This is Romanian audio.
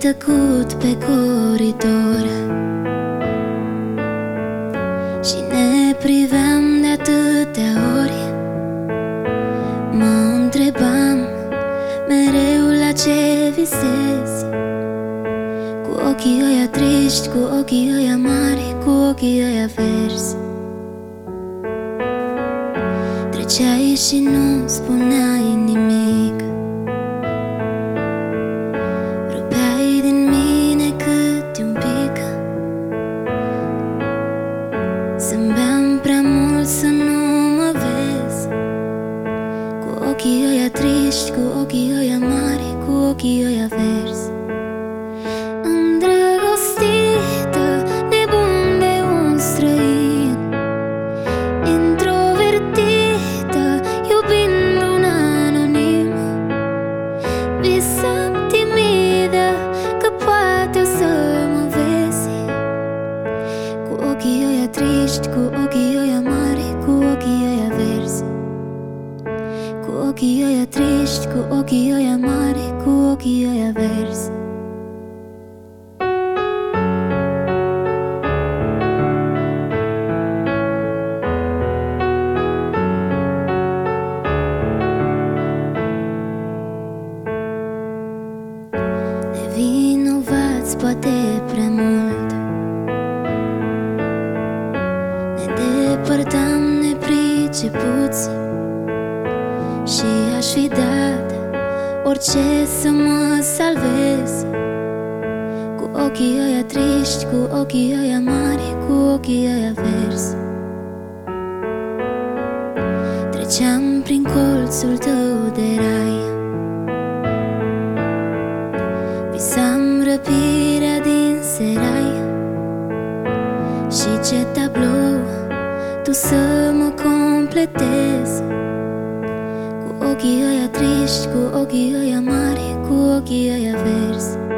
tăcut pe coridor și ne priveam de atâtea ori. Mă întrebam mereu la ce visezi, cu ochii ăia triști, cu ochii ăia mari, cu ochii ăia verzi. Treceai și nu spuneai nimic, rupeai din mine câte un pic. Zâmbeam prea mult să nu mă vezi, cu ochii ăia triști, cu ochii ăia mari, cu ochii ăia verzi. Îndrăgostită, nebun de un străin, introvertită, iubind un anonim. Visam timidă că poate o să mă vezi, cu ochii ăia triști, cu ochii ăia mari, cu ochii ăia verzi. Cu ochii ăia triști, cu ochii ăia mari, cu ochii ăia verzi. Nevinovați poate prea mult, ne depărtam nepricepuți și aș fi dat orice să mă salvez, cu ochii ăia triști, cu ochii ăia mari, cu ochii ăia verzi. Treceam prin colțul tău de rai, visam răpirea din serai și ce tablou tu să mă completezi, cu ochii ăia triști, cu ochii ăia mari, cu ochii ăia verzi.